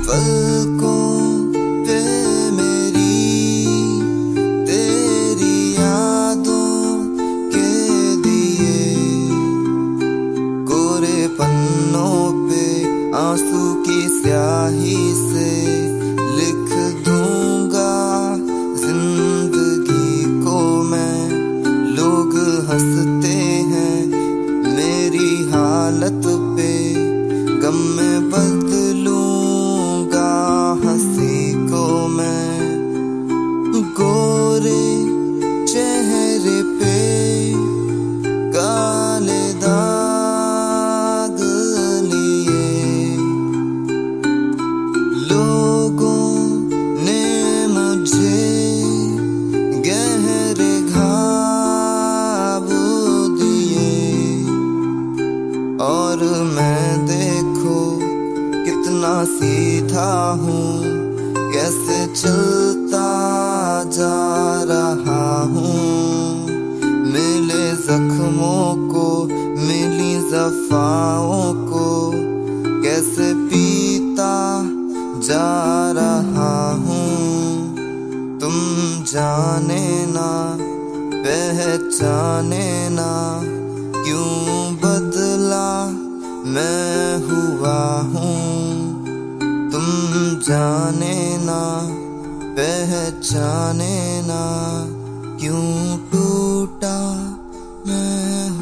पलकों पे मेरी तेरी यादों के दिए, कोरे पन्नों पे आंसू की स्याही से लिख दूंगा जिंदगी को मैं। लोग हंसते हैं मेरी हालत पे, गम में बदलूंगा हंसी को मैं। गोरे चेहरे पे काले दाग लिए, लोगों ने मुझे गहरे घाव दिए, और मैं देखो कितना सीधा हूँ, कैसे चलता जा रहा हूँ। मिले जख्मों को मिली जफाओं को कैसे पीता जा रहा हूँ। तुम जाने ना पहचाने ना क्यों बदला मैं हुआ हूँ। तुम जाने ना पहचाने ना क्यों टूटा मैं